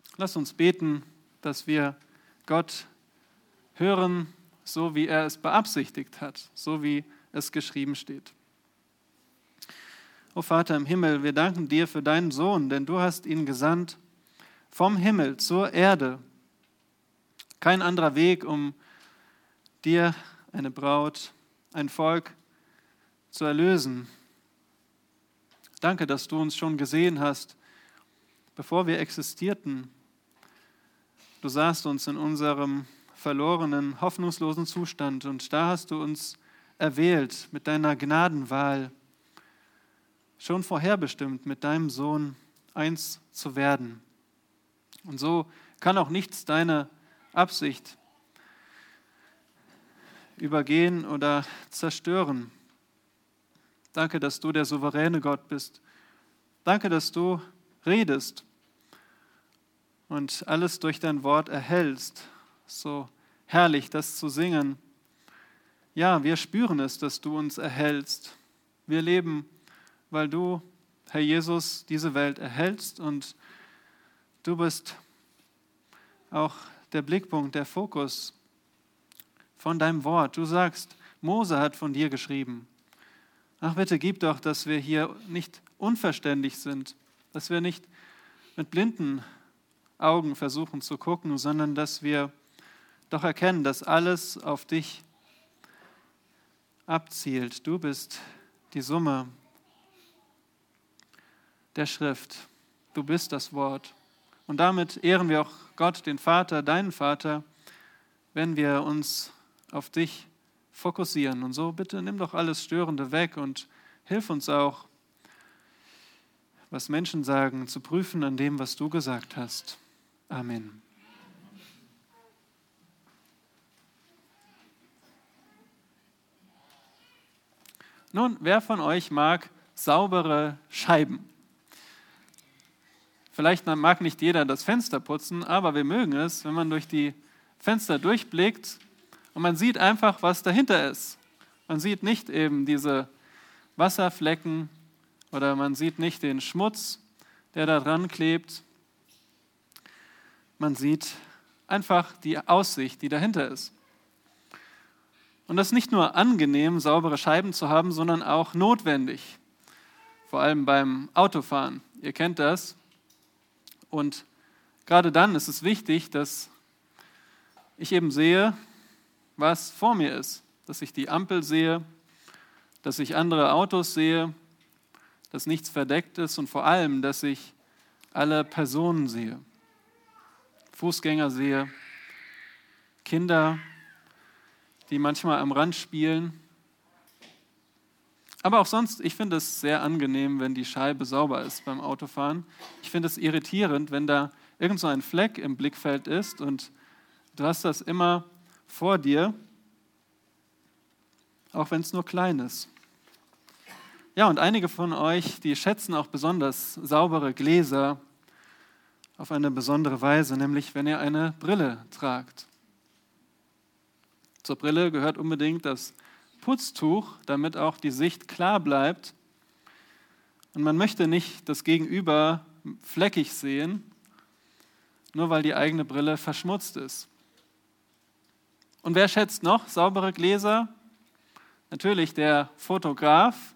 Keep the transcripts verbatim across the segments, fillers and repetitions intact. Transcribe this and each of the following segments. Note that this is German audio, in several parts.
Lass uns beten, dass wir Gott hören, so wie er es beabsichtigt hat, so wie es geschrieben steht. O Vater im Himmel, wir danken dir für deinen Sohn, denn du hast ihn gesandt vom Himmel zur Erde. Kein anderer Weg, um dir eine Braut, ein Volk zu erlösen. Danke, dass du uns schon gesehen hast, bevor wir existierten. Du sahst uns in unserem verlorenen, hoffnungslosen Zustand und da hast du uns erwählt mit deiner Gnadenwahl, schon vorherbestimmt, mit deinem Sohn eins zu werden. Und so kann auch nichts deine Absicht übergehen oder zerstören. Danke, dass du der souveräne Gott bist. Danke, dass du redest und alles durch dein Wort erhältst. So herrlich, das zu singen. Ja, wir spüren es, dass du uns erhältst. Wir leben, weil du, Herr Jesus, diese Welt erhältst und du bist auch der Blickpunkt, der Fokus von deinem Wort. Du sagst, Mose hat von dir geschrieben. Ach bitte, gib doch, dass wir hier nicht unverständlich sind, dass wir nicht mit blinden Augen versuchen zu gucken, sondern dass wir doch erkennen, dass alles auf dich abzielt. Du bist die Summe der Schrift. Du bist das Wort. Und damit ehren wir auch Gott, den Vater, deinen Vater, wenn wir uns auf dich fokussieren. Und so bitte nimm doch alles Störende weg und hilf uns auch, was Menschen sagen, zu prüfen an dem, was du gesagt hast. Amen. Nun, wer von euch mag saubere Scheiben? Vielleicht mag nicht jeder das Fenster putzen, aber wir mögen es, wenn man durch die Fenster durchblickt und man sieht einfach, was dahinter ist. Man sieht nicht eben diese Wasserflecken oder man sieht nicht den Schmutz, der da dran klebt. Man sieht einfach die Aussicht, die dahinter ist. Und das ist nicht nur angenehm, saubere Scheiben zu haben, sondern auch notwendig. Vor allem beim Autofahren. Ihr kennt das. Und gerade dann ist es wichtig, dass ich eben sehe, was vor mir ist. Dass ich die Ampel sehe, dass ich andere Autos sehe, dass nichts verdeckt ist und vor allem, dass ich alle Personen sehe. Fußgänger sehe, Kinder, die manchmal am Rand spielen. Aber auch sonst, ich finde es sehr angenehm, wenn die Scheibe sauber ist beim Autofahren. Ich finde es irritierend, wenn da irgend so ein Fleck im Blickfeld ist und du hast das immer vor dir, auch wenn es nur klein ist. Ja, und einige von euch, die schätzen auch besonders saubere Gläser auf eine besondere Weise, nämlich wenn ihr eine Brille tragt. Zur Brille gehört unbedingt das Putztuch, damit auch die Sicht klar bleibt. Und man möchte nicht das Gegenüber fleckig sehen, nur weil die eigene Brille verschmutzt ist. Und wer schätzt noch saubere Gläser? Natürlich der Fotograf.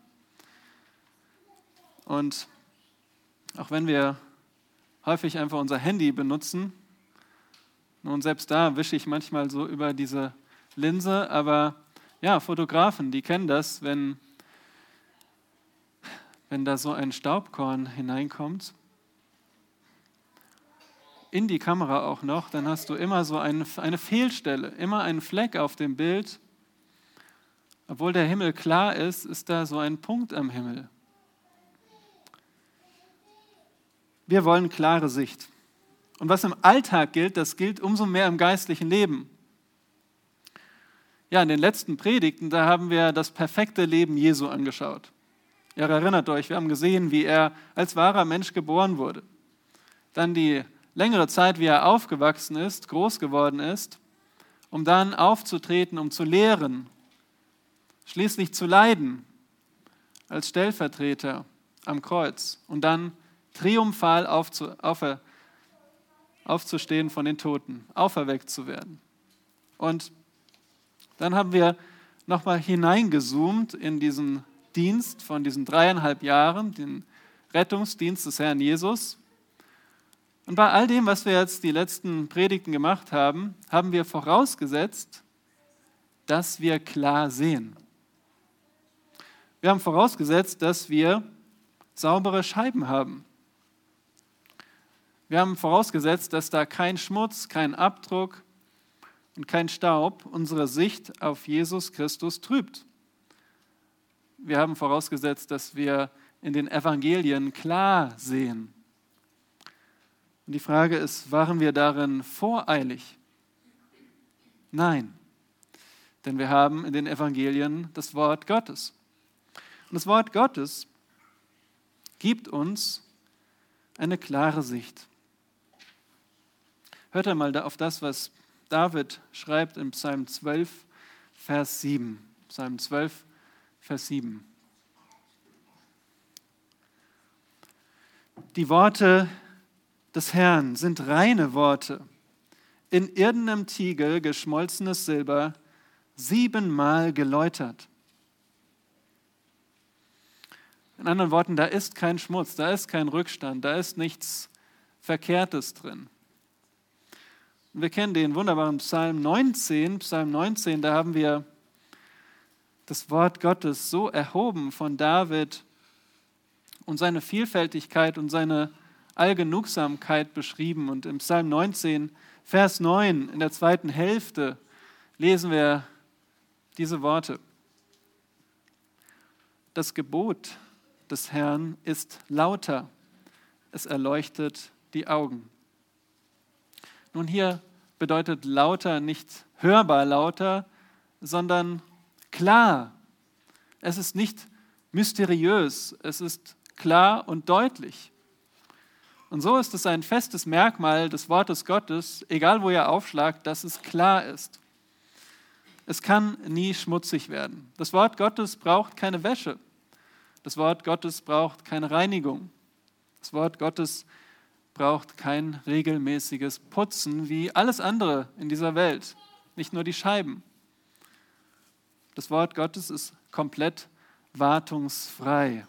Und auch wenn wir häufig einfach unser Handy benutzen, nun selbst da wische ich manchmal so über diese Linse, aber ja, Fotografen, die kennen das, wenn, wenn da so ein Staubkorn hineinkommt, in die Kamera auch noch, dann hast du immer so eine, eine Fehlstelle, immer einen Fleck auf dem Bild. Obwohl der Himmel klar ist, ist da so ein Punkt am Himmel. Wir wollen klare Sicht. Und was im Alltag gilt, das gilt umso mehr im geistlichen Leben. Ja, in den letzten Predigten, da haben wir das perfekte Leben Jesu angeschaut. Ihr erinnert euch, wir haben gesehen, wie er als wahrer Mensch geboren wurde. Dann die längere Zeit, wie er aufgewachsen ist, groß geworden ist, um dann aufzutreten, um zu lehren, schließlich zu leiden als Stellvertreter am Kreuz und dann triumphal aufzu, aufer, aufzustehen von den Toten, auferweckt zu werden. Und dann haben wir nochmal hineingezoomt in diesen Dienst von diesen dreieinhalb Jahren, den Rettungsdienst des Herrn Jesus. Und bei all dem, was wir jetzt die letzten Predigten gemacht haben, haben wir vorausgesetzt, dass wir klar sehen. Wir haben vorausgesetzt, dass wir saubere Scheiben haben. Wir haben vorausgesetzt, dass da kein Schmutz, kein Abdruck und kein Staub unsere Sicht auf Jesus Christus trübt. Wir haben vorausgesetzt, dass wir in den Evangelien klar sehen. Und die Frage ist, waren wir darin voreilig? Nein, denn wir haben in den Evangelien das Wort Gottes. Und das Wort Gottes gibt uns eine klare Sicht. Hört einmal auf das, was David schreibt in Psalm zwölf, Vers sieben. Psalm zwölf, Vers sieben. Die Worte des Herrn sind reine Worte, in irdenem Tiegel geschmolzenes Silber, siebenmal geläutert. In anderen Worten, da ist kein Schmutz, da ist kein Rückstand, da ist nichts Verkehrtes drin. Und wir kennen den wunderbaren Psalm neunzehn. Psalm neunzehn, da haben wir das Wort Gottes so erhoben von David und seine Vielfältigkeit und seine Allgenugsamkeit beschrieben. Und im Psalm neunzehn, Vers neun, in der zweiten Hälfte, lesen wir diese Worte. Das Gebot des Herrn ist lauter, es erleuchtet die Augen. Nun, hier bedeutet lauter nicht hörbar lauter, sondern klar. Es ist nicht mysteriös, es ist klar und deutlich. Und so ist es ein festes Merkmal des Wortes Gottes, egal wo ihr aufschlagt, dass es klar ist. Es kann nie schmutzig werden. Das Wort Gottes braucht keine Wäsche. Das Wort Gottes braucht keine Reinigung. Das Wort Gottes braucht kein regelmäßiges Putzen wie alles andere in dieser Welt, nicht nur die Scheiben. Das Wort Gottes ist komplett wartungsfrei.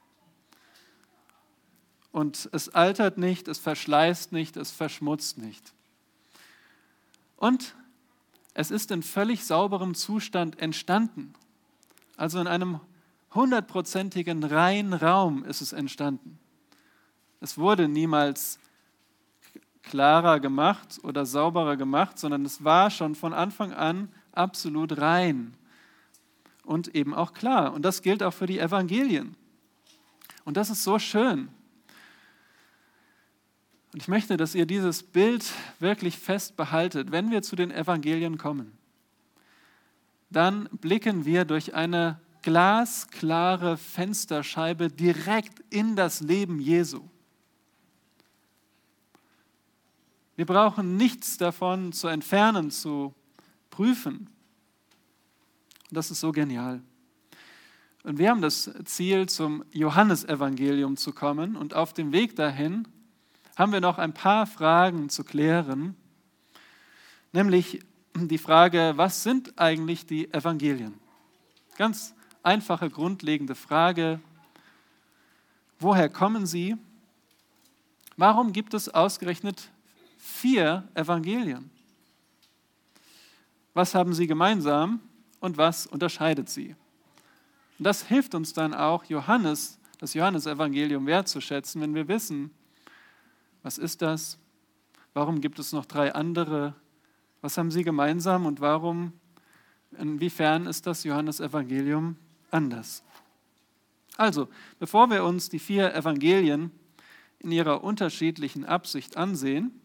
Und es altert nicht, es verschleißt nicht, es verschmutzt nicht. Und es ist in völlig sauberem Zustand entstanden. Also in einem hundertprozentigen reinen Raum ist es entstanden. Es wurde niemals klarer gemacht oder sauberer gemacht, sondern es war schon von Anfang an absolut rein und eben auch klar. Und das gilt auch für die Evangelien. Und das ist so schön. Und ich möchte, dass ihr dieses Bild wirklich fest behaltet. Wenn wir zu den Evangelien kommen, dann blicken wir durch eine glasklare Fensterscheibe direkt in das Leben Jesu. Wir brauchen nichts davon zu entfernen, zu prüfen. Und das ist so genial. Und wir haben das Ziel, zum Johannesevangelium zu kommen. Und auf dem Weg dahin haben wir noch ein paar Fragen zu klären. Nämlich die Frage, was sind eigentlich die Evangelien? Ganz einfache, grundlegende Frage. Woher kommen sie? Warum gibt es ausgerechnet vier Evangelien? Was haben sie gemeinsam und was unterscheidet sie? Und das hilft uns dann auch, Johannes, das Johannesevangelium wertzuschätzen, wenn wir wissen, was ist das? Warum gibt es noch drei andere? Was haben sie gemeinsam und warum, inwiefern ist das Johannesevangelium anders? Also, bevor wir uns die vier Evangelien in ihrer unterschiedlichen Absicht ansehen,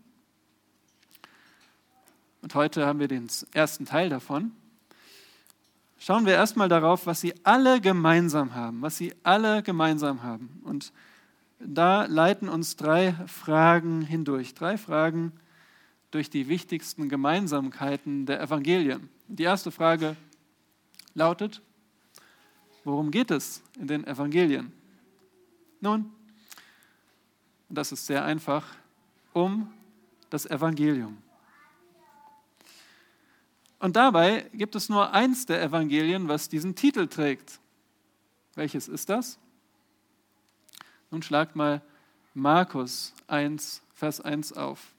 und heute haben wir den ersten Teil davon, schauen wir erstmal darauf, was sie alle gemeinsam haben, was sie alle gemeinsam haben. Und da leiten uns drei Fragen hindurch, drei Fragen durch die wichtigsten Gemeinsamkeiten der Evangelien. Die erste Frage lautet, worum geht es in den Evangelien? Nun, das ist sehr einfach, um das Evangelium. Und dabei gibt es nur eins der Evangelien, was diesen Titel trägt. Welches ist das? Nun schlagt mal Markus eins, Vers eins auf.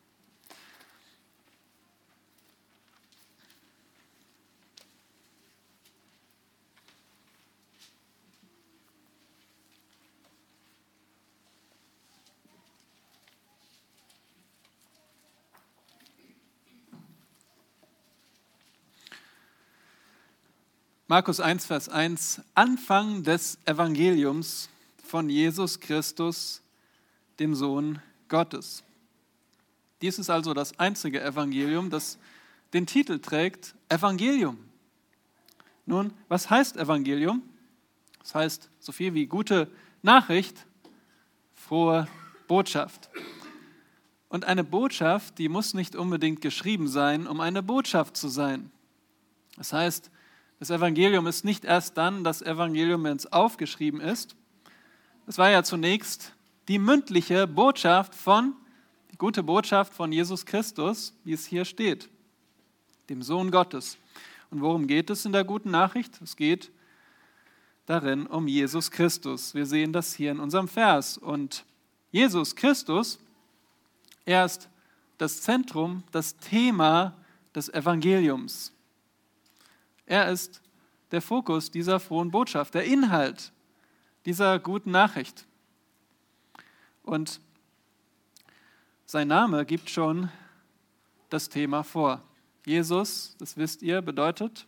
Markus eins, Vers eins, Anfang des Evangeliums von Jesus Christus, dem Sohn Gottes. Dies ist also das einzige Evangelium, das den Titel trägt, Evangelium. Nun, was heißt Evangelium? Das heißt so viel wie gute Nachricht, frohe Botschaft. Und eine Botschaft, die muss nicht unbedingt geschrieben sein, um eine Botschaft zu sein. Das heißt, das Evangelium ist nicht erst dann das Evangelium, wenn es aufgeschrieben ist. Es war ja zunächst die mündliche Botschaft von, die gute Botschaft von Jesus Christus, wie es hier steht, dem Sohn Gottes. Und worum geht es in der guten Nachricht? Es geht darin um Jesus Christus. Wir sehen das hier in unserem Vers. Und Jesus Christus, er ist das Zentrum, das Thema des Evangeliums. Er ist der Fokus dieser frohen Botschaft, der Inhalt dieser guten Nachricht. Und sein Name gibt schon das Thema vor. Jesus, das wisst ihr, bedeutet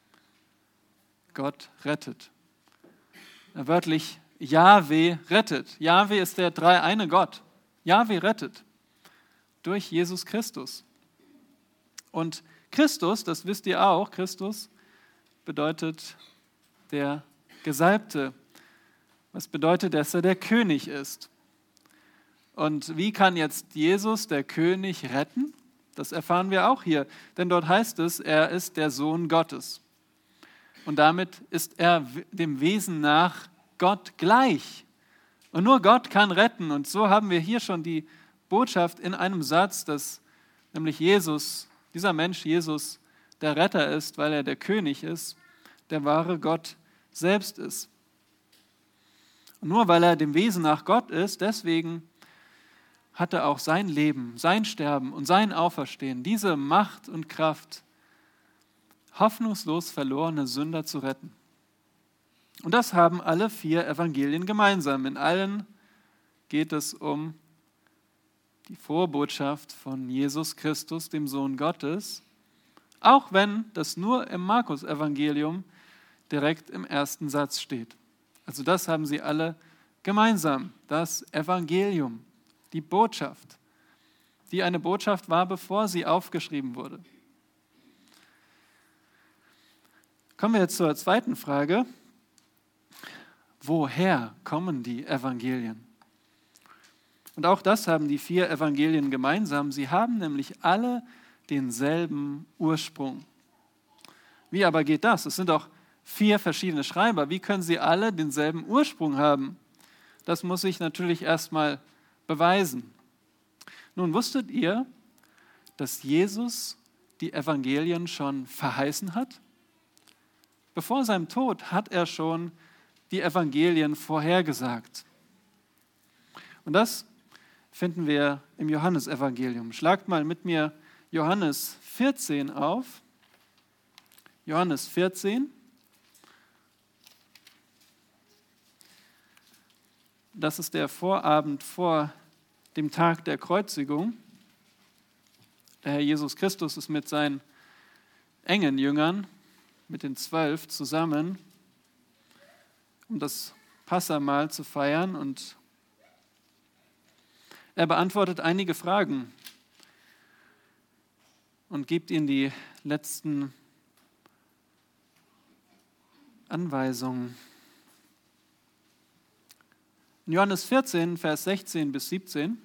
Gott rettet. Wörtlich Jahwe rettet. Jahwe ist der dreieine Gott. Jahwe rettet durch Jesus Christus. Und Christus, das wisst ihr auch, Christus bedeutet der Gesalbte. Was bedeutet, dass er der König ist? Und wie kann jetzt Jesus, der König, retten? Das erfahren wir auch hier, denn dort heißt es, er ist der Sohn Gottes. Und damit ist er dem Wesen nach Gott gleich. Und nur Gott kann retten. Und so haben wir hier schon die Botschaft in einem Satz, dass nämlich Jesus, dieser Mensch Jesus, der Retter ist, weil er der König ist, der wahre Gott selbst ist. Und nur weil er dem Wesen nach Gott ist, deswegen hat er auch sein Leben, sein Sterben und sein Auferstehen, diese Macht und Kraft, hoffnungslos verlorene Sünder zu retten. Und das haben alle vier Evangelien gemeinsam. In allen geht es um die Vorbotschaft von Jesus Christus, dem Sohn Gottes, auch wenn das nur im Markus-Evangelium direkt im ersten Satz steht. Also das haben sie alle gemeinsam, das Evangelium, die Botschaft, die eine Botschaft war, bevor sie aufgeschrieben wurde. Kommen wir jetzt zur zweiten Frage. Woher kommen die Evangelien? Und auch das haben die vier Evangelien gemeinsam. Sie haben nämlich alle denselben Ursprung. Wie aber geht das? Es sind doch vier verschiedene Schreiber. Wie können sie alle denselben Ursprung haben? Das muss ich natürlich erstmal beweisen. Nun, wusstet ihr, dass Jesus die Evangelien schon verheißen hat? Bevor seinem Tod hat er schon die Evangelien vorhergesagt. Und das finden wir im Johannesevangelium. Schlagt mal mit mir Johannes vierzehn auf. Johannes vierzehn. Das ist der Vorabend vor dem Tag der Kreuzigung. Der Herr Jesus Christus ist mit seinen engen Jüngern, mit den zwölf zusammen, um das Passahmahl zu feiern. Und er beantwortet einige Fragen und gibt ihnen die letzten Anweisungen. In Johannes vierzehn, Vers sechzehn bis siebzehn,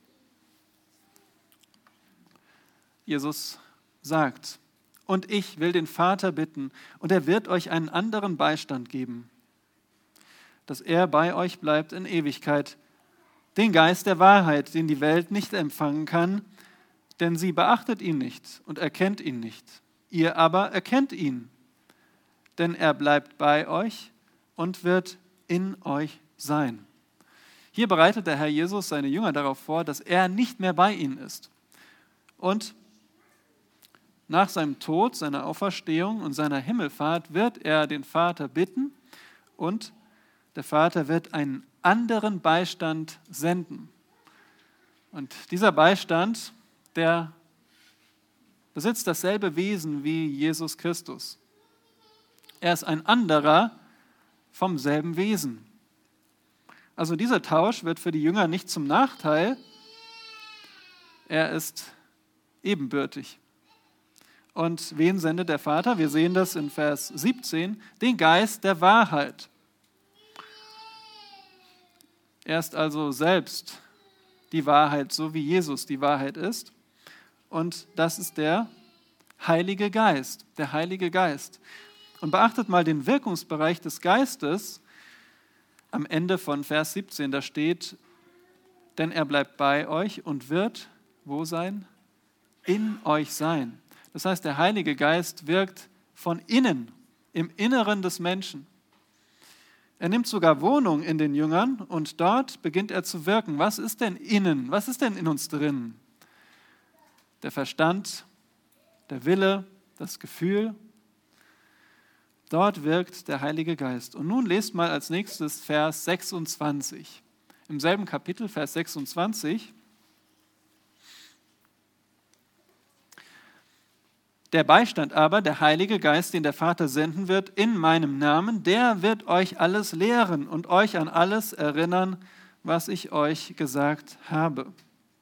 Jesus sagt, und ich will den Vater bitten, und er wird euch einen anderen Beistand geben, dass er bei euch bleibt in Ewigkeit, den Geist der Wahrheit, den die Welt nicht empfangen kann, denn sie beachtet ihn nicht und erkennt ihn nicht. Ihr aber erkennt ihn, denn er bleibt bei euch und wird in euch sein. Hier bereitet der Herr Jesus seine Jünger darauf vor, dass er nicht mehr bei ihnen ist. Und nach seinem Tod, seiner Auferstehung und seiner Himmelfahrt wird er den Vater bitten und der Vater wird einen anderen Beistand senden. Und dieser Beistand, der besitzt dasselbe Wesen wie Jesus Christus. Er ist ein anderer vom selben Wesen. Also dieser Tausch wird für die Jünger nicht zum Nachteil, er ist ebenbürtig. Und wen sendet der Vater? Wir sehen das in Vers siebzehn, den Geist der Wahrheit. Er ist also selbst die Wahrheit, so wie Jesus die Wahrheit ist. Und das ist der Heilige Geist, der Heilige Geist. Und beachtet mal den Wirkungsbereich des Geistes am Ende von Vers siebzehn. Da steht, denn er bleibt bei euch und wird, wo sein? In euch sein. Das heißt, der Heilige Geist wirkt von innen, im Inneren des Menschen. Er nimmt sogar Wohnung in den Jüngern und dort beginnt er zu wirken. Was ist denn innen? Was ist denn in uns drin? Der Verstand, der Wille, das Gefühl. Dort wirkt der Heilige Geist. Und nun lest mal als nächstes Vers sechsundzwanzig. Im selben Kapitel, Vers sechsundzwanzig. Der Beistand aber, der Heilige Geist, den der Vater senden wird in meinem Namen, der wird euch alles lehren und euch an alles erinnern, was ich euch gesagt habe.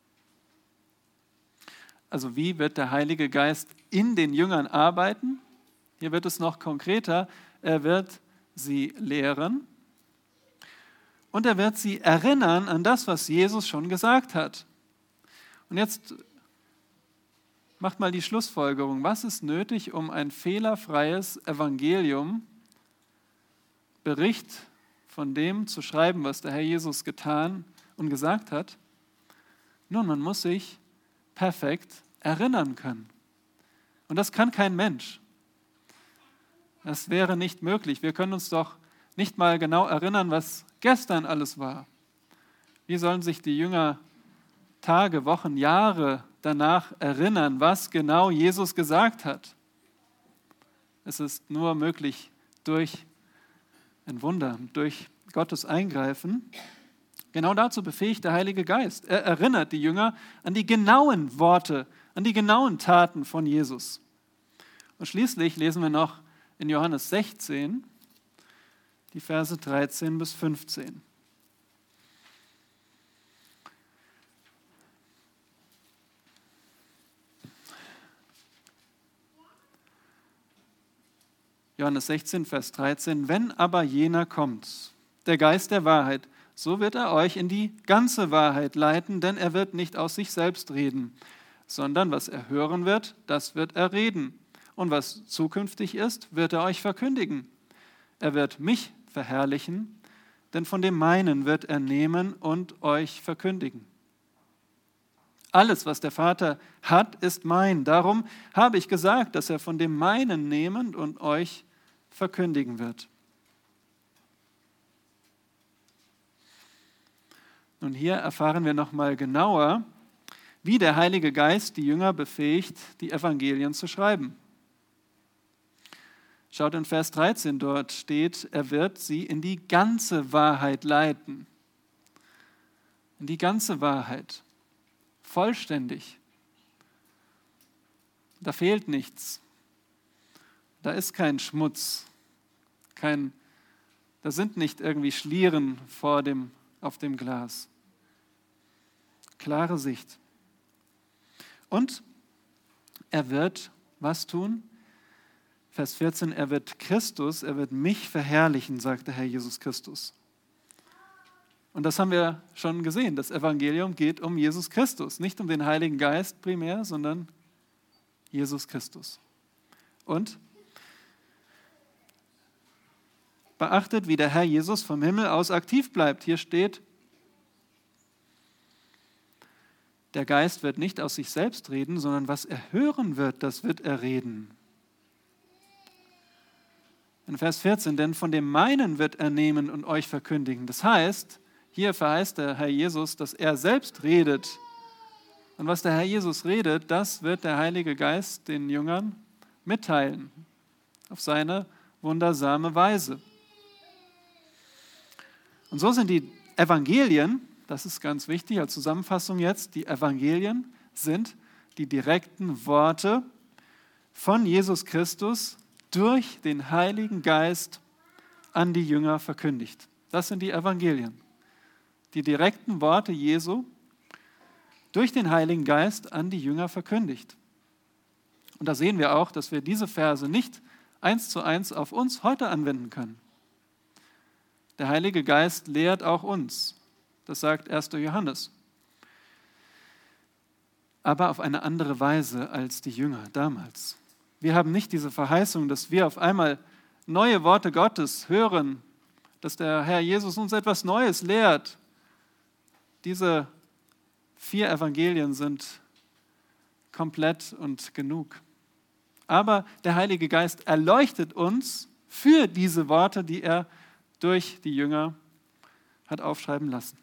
Also wie wird der Heilige Geist in den Jüngern arbeiten? Hier wird es noch konkreter. Er wird sie lehren und er wird sie erinnern an das, was Jesus schon gesagt hat. Und jetzt macht mal die Schlussfolgerung. Was ist nötig, um ein fehlerfreies Evangelium, Bericht von dem zu schreiben, was der Herr Jesus getan und gesagt hat? Nun, man muss sich perfekt erinnern können. Und das kann kein Mensch. Das wäre nicht möglich. Wir können uns doch nicht mal genau erinnern, was gestern alles war. Wie sollen sich die Jünger Tage, Wochen, Jahre danach erinnern, was genau Jesus gesagt hat? Es ist nur möglich durch ein Wunder, durch Gottes Eingreifen. Genau dazu befähigt der Heilige Geist. Er erinnert die Jünger an die genauen Worte, an die genauen Taten von Jesus. Und schließlich lesen wir noch in Johannes sechzehn, die Verse dreizehn bis fünfzehn. Johannes sechzehn, Vers dreizehn. Wenn aber jener kommt, der Geist der Wahrheit, so wird er euch in die ganze Wahrheit leiten, denn er wird nicht aus sich selbst reden, sondern was er hören wird, das wird er reden. Und was zukünftig ist, wird er euch verkündigen. Er wird mich verherrlichen, denn von dem meinen wird er nehmen und euch verkündigen. Alles, was der Vater hat, ist mein. Darum habe ich gesagt, dass er von dem meinen nehmen und euch verkündigen wird. Nun, hier erfahren wir nochmal genauer, wie der Heilige Geist die Jünger befähigt, die Evangelien zu schreiben. Schaut in Vers dreizehn, dort steht, er wird sie in die ganze Wahrheit leiten. In die ganze Wahrheit. Vollständig. Da fehlt nichts. Da ist kein Schmutz. Kein, da sind nicht irgendwie Schlieren vor dem, auf dem Glas. Klare Sicht. Und er wird was tun? Vers vierzehn, er wird Christus, er wird mich verherrlichen, sagt der Herr Jesus Christus. Und das haben wir schon gesehen. Das Evangelium geht um Jesus Christus, nicht um den Heiligen Geist primär, sondern Jesus Christus. Und beachtet, wie der Herr Jesus vom Himmel aus aktiv bleibt. Hier steht, der Geist wird nicht aus sich selbst reden, sondern was er hören wird, das wird er reden. In Vers vierzehn, denn von dem meinen wird er nehmen und euch verkündigen. Das heißt, hier verheißt der Herr Jesus, dass er selbst redet. Und was der Herr Jesus redet, das wird der Heilige Geist den Jüngern mitteilen. Auf seine wundersame Weise. Und so sind die Evangelien, das ist ganz wichtig als Zusammenfassung jetzt, die Evangelien sind die direkten Worte von Jesus Christus durch den Heiligen Geist an die Jünger verkündigt. Das sind die Evangelien. Die direkten Worte Jesu durch den Heiligen Geist an die Jünger verkündigt. Und da sehen wir auch, dass wir diese Verse nicht eins zu eins auf uns heute anwenden können. Der Heilige Geist lehrt auch uns. Das sagt erster Johannes. Aber auf eine andere Weise als die Jünger damals. Wir haben nicht diese Verheißung, dass wir auf einmal neue Worte Gottes hören, dass der Herr Jesus uns etwas Neues lehrt. Diese vier Evangelien sind komplett und genug. Aber der Heilige Geist erleuchtet uns für diese Worte, die er durch die Jünger hat aufschreiben lassen.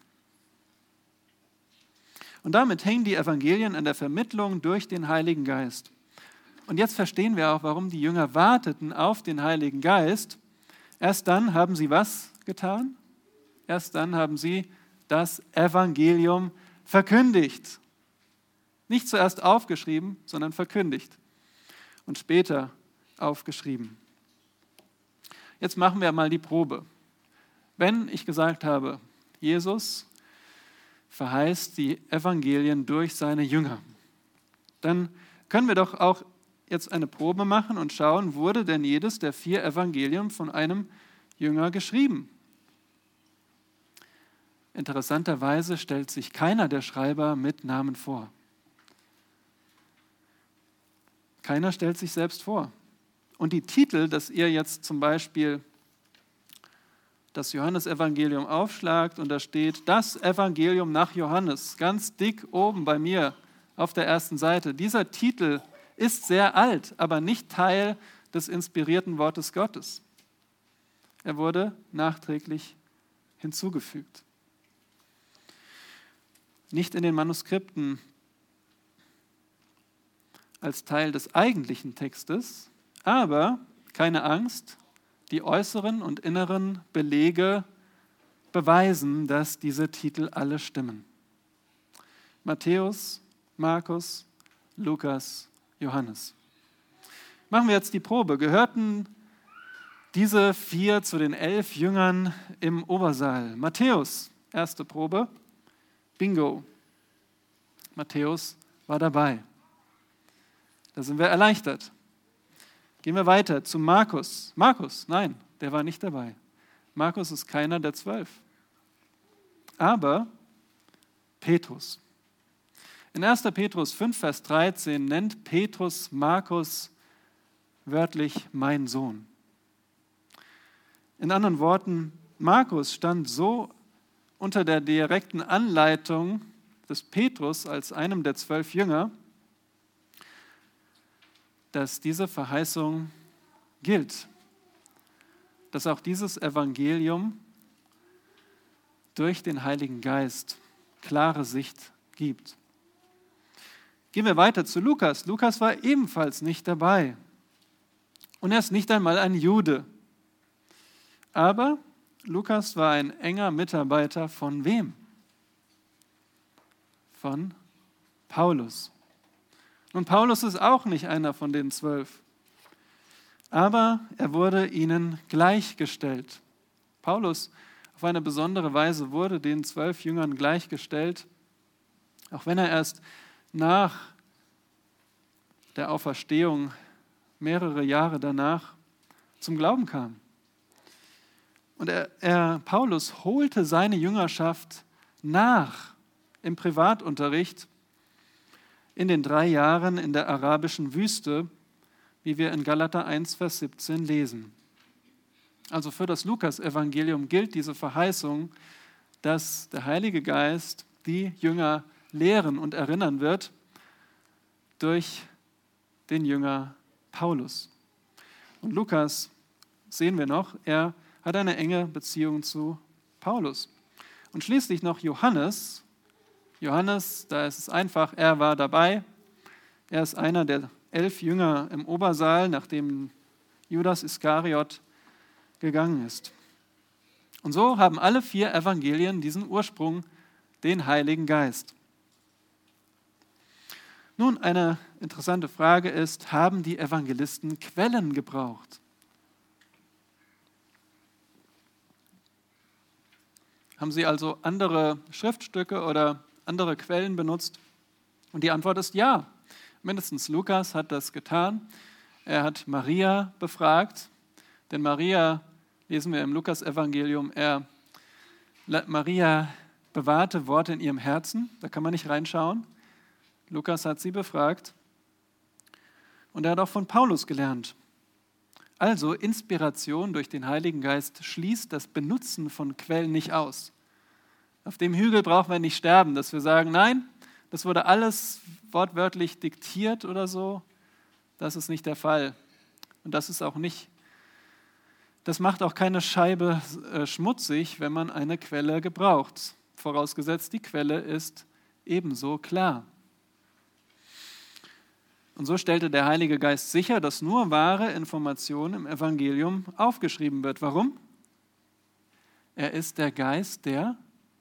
Und damit hängen die Evangelien an der Vermittlung durch den Heiligen Geist. Und jetzt verstehen wir auch, warum die Jünger warteten auf den Heiligen Geist. Erst dann haben sie was getan? Erst dann haben sie das Evangelium verkündigt. Nicht zuerst aufgeschrieben, sondern verkündigt. Und später aufgeschrieben. Jetzt machen wir mal die Probe. Wenn ich gesagt habe, Jesus verheißt die Evangelien durch seine Jünger, dann können wir doch auch jetzt eine Probe machen und schauen, wurde denn jedes der vier Evangelien von einem Jünger geschrieben? Interessanterweise stellt sich keiner der Schreiber mit Namen vor. Keiner stellt sich selbst vor. Und die Titel, dass ihr jetzt zum Beispiel das Johannesevangelium aufschlagt und da steht das Evangelium nach Johannes, ganz dick oben bei mir auf der ersten Seite. Dieser Titel ist sehr alt, aber nicht Teil des inspirierten Wortes Gottes. Er wurde nachträglich hinzugefügt. Nicht in den Manuskripten als Teil des eigentlichen Textes, aber keine Angst, die äußeren und inneren Belege beweisen, dass diese Titel alle stimmen. Matthäus, Markus, Lukas, Johannes. Machen wir jetzt die Probe. Gehörten diese vier zu den elf Jüngern im Obersaal? Matthäus, erste Probe. Bingo. Matthäus war dabei. Da sind wir erleichtert. Gehen wir weiter zu Markus. Markus, nein, der war nicht dabei. Markus ist keiner der zwölf. Aber Petrus. In erster Petrus fünf, Vers dreizehn nennt Petrus Markus wörtlich mein Sohn. In anderen Worten, Markus stand so unter der direkten Anleitung des Petrus als einem der zwölf Jünger, dass diese Verheißung gilt, dass auch dieses Evangelium durch den Heiligen Geist klare Sicht gibt. Gehen wir weiter zu Lukas. Lukas war ebenfalls nicht dabei und er ist nicht einmal ein Jude. Aber Lukas war ein enger Mitarbeiter von wem? Von Paulus. Und Paulus ist auch nicht einer von den zwölf. Aber er wurde ihnen gleichgestellt. Paulus auf eine besondere Weise wurde den zwölf Jüngern gleichgestellt, auch wenn er erst nach der Auferstehung, mehrere Jahre danach, zum Glauben kam. Und er, er, Paulus holte seine Jüngerschaft nach im Privatunterricht in den drei Jahren in der arabischen Wüste, wie wir in Galater eins, Vers siebzehn lesen. Also für das Lukas-Evangelium gilt diese Verheißung, dass der Heilige Geist die Jünger lehren und erinnern wird durch den Jünger Paulus. Und Lukas, sehen wir noch, er hat eine enge Beziehung zu Paulus. Und schließlich noch Johannes. Johannes, da ist es einfach, er war dabei. Er ist einer der elf Jünger im Obersaal, nachdem Judas Iskariot gegangen ist. Und so haben alle vier Evangelien diesen Ursprung, den Heiligen Geist. Nun, eine interessante Frage ist, haben die Evangelisten Quellen gebraucht? Haben sie also andere Schriftstücke oder andere Quellen benutzt? Und die Antwort ist ja. Mindestens Lukas hat das getan. Er hat Maria befragt, denn Maria, lesen wir im Lukas-Evangelium, er, Maria bewahrte Worte in ihrem Herzen, da kann man nicht reinschauen. Lukas hat sie befragt und er hat auch von Paulus gelernt. Also Inspiration durch den Heiligen Geist schließt das Benutzen von Quellen nicht aus. Auf dem Hügel brauchen wir nicht sterben, dass wir sagen, nein, das wurde alles wortwörtlich diktiert oder so. Das ist nicht der Fall. Und das ist auch nicht, das macht auch keine Scheibe äh, schmutzig, wenn man eine Quelle gebraucht. Vorausgesetzt, die Quelle ist ebenso klar. Und so stellte der Heilige Geist sicher, dass nur wahre Information im Evangelium aufgeschrieben wird. Warum? Er ist der Geist der,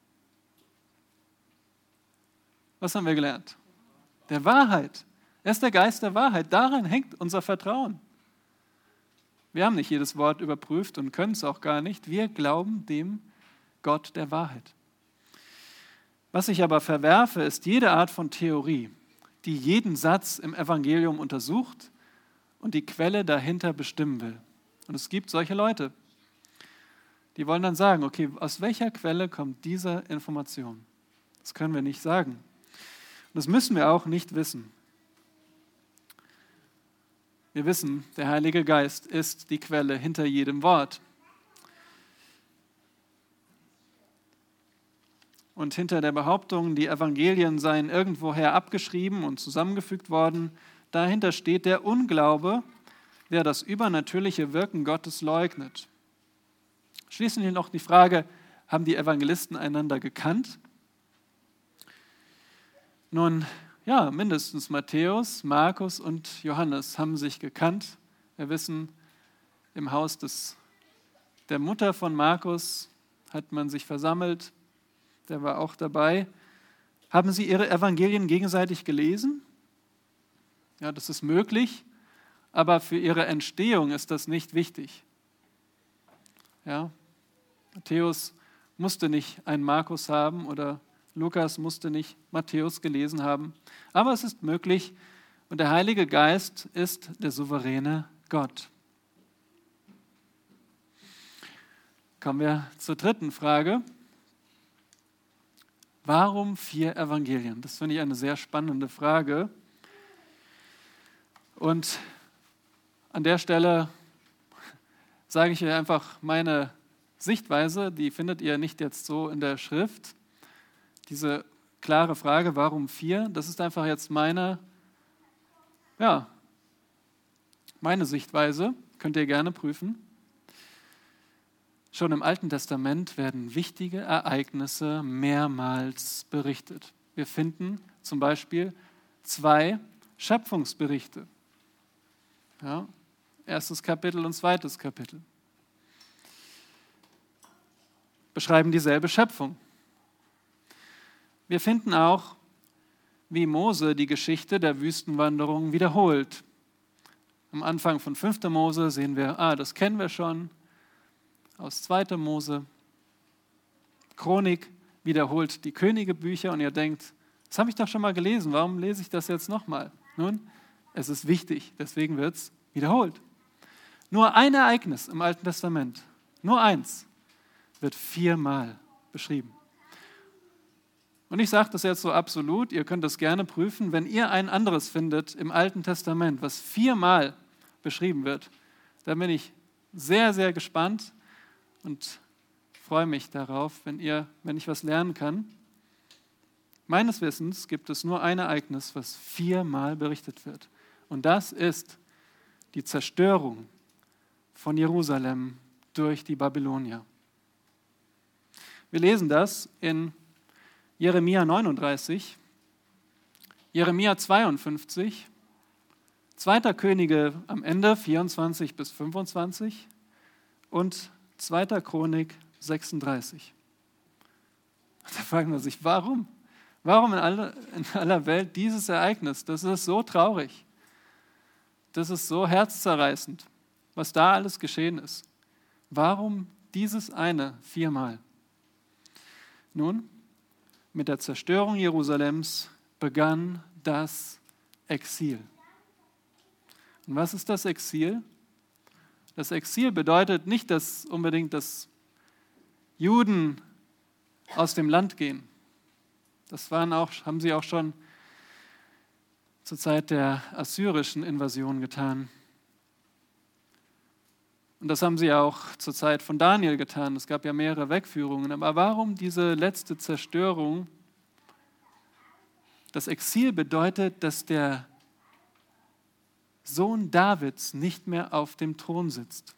was haben wir gelernt? Der Wahrheit. Er ist der Geist der Wahrheit. Daran hängt unser Vertrauen. Wir haben nicht jedes Wort überprüft und können es auch gar nicht. Wir glauben dem Gott der Wahrheit. Was ich aber verwerfe, ist jede Art von Theorie, die jeden Satz im Evangelium untersucht und die Quelle dahinter bestimmen will. Und es gibt solche Leute, die wollen dann sagen, okay, aus welcher Quelle kommt diese Information? Das können wir nicht sagen. Und das müssen wir auch nicht wissen. Wir wissen, der Heilige Geist ist die Quelle hinter jedem Wort. Und hinter der Behauptung, die Evangelien seien irgendwoher abgeschrieben und zusammengefügt worden, dahinter steht der Unglaube, der das übernatürliche Wirken Gottes leugnet. Schließlich noch die Frage, haben die Evangelisten einander gekannt? Nun, ja, mindestens Matthäus, Markus und Johannes haben sich gekannt. Wir wissen, im Haus des, der Mutter von Markus hat man sich versammelt. Der war auch dabei. Haben sie ihre Evangelien gegenseitig gelesen? Ja, das ist möglich, aber für ihre Entstehung ist das nicht wichtig. Ja, Matthäus musste nicht einen Markus haben oder Lukas musste nicht Matthäus gelesen haben, aber es ist möglich und der Heilige Geist ist der souveräne Gott. Kommen wir zur dritten Frage. Warum vier Evangelien? Das finde ich eine sehr spannende Frage. Und an der Stelle sage ich euch einfach meine Sichtweise, die findet ihr nicht jetzt so in der Schrift. Diese klare Frage, warum vier? Das ist einfach jetzt meine, ja, meine Sichtweise. Könnt ihr gerne prüfen. Schon im Alten Testament werden wichtige Ereignisse mehrmals berichtet. Wir finden zum Beispiel zwei Schöpfungsberichte. Ja, erstes Kapitel und zweites Kapitel. Beschreiben dieselbe Schöpfung. Wir finden auch, wie Mose die Geschichte der Wüstenwanderung wiederholt. Am Anfang von fünfter Mose sehen wir, ah, das kennen wir schon, aus zweiter Mose. Chronik wiederholt die Königebücher und ihr denkt, das habe ich doch schon mal gelesen, warum lese ich das jetzt nochmal? Nun, es ist wichtig, deswegen wird es wiederholt. Nur ein Ereignis im Alten Testament, nur eins, wird viermal beschrieben. Und ich sage das jetzt so absolut, ihr könnt das gerne prüfen, wenn ihr ein anderes findet im Alten Testament, was viermal beschrieben wird, dann bin ich sehr, sehr gespannt und freue mich darauf, wenn, ihr, wenn ich was lernen kann. Meines Wissens gibt es nur ein Ereignis, was viermal berichtet wird. Und das ist die Zerstörung von Jerusalem durch die Babylonier. Wir lesen das in Jeremia neununddreißig, Jeremia zweiundfünfzig, zweiter. Könige am Ende vierundzwanzig bis fünfundzwanzig und zweiter. Chronik sechsunddreißig. Da fragt man sich, warum? Warum in aller, in aller Welt dieses Ereignis? Das ist so traurig. Das ist so herzzerreißend, was da alles geschehen ist. Warum dieses eine viermal? Nun, mit der Zerstörung Jerusalems begann das Exil. Und was ist das Exil? Das Exil bedeutet nicht, dass unbedingt, dass Juden aus dem Land gehen. Das waren auch, haben sie auch schon zur Zeit der assyrischen Invasion getan. Und das haben sie auch zur Zeit von Daniel getan. Es gab ja mehrere Wegführungen. Aber warum diese letzte Zerstörung? Das Exil bedeutet, dass der Sohn Davids nicht mehr auf dem Thron sitzt.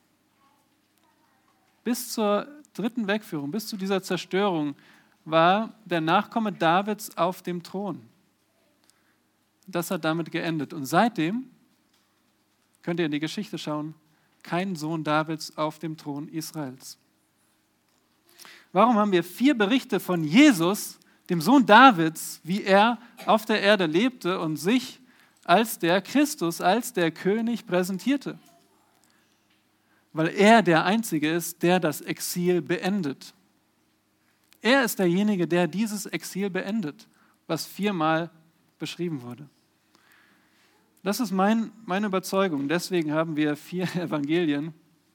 Bis zur dritten Wegführung, bis zu dieser Zerstörung, war der Nachkomme Davids auf dem Thron. Das hat damit geendet. Und seitdem, könnt ihr in die Geschichte schauen, kein Sohn Davids auf dem Thron Israels. Warum haben wir vier Berichte von Jesus, dem Sohn Davids, wie er auf der Erde lebte und sich als der Christus, als der König präsentierte? Weil er der Einzige ist, der das Exil beendet. Er ist derjenige, der dieses Exil beendet, was viermal beschrieben wurde. Das ist mein, meine Überzeugung. Deswegen haben wir vier Evangelien.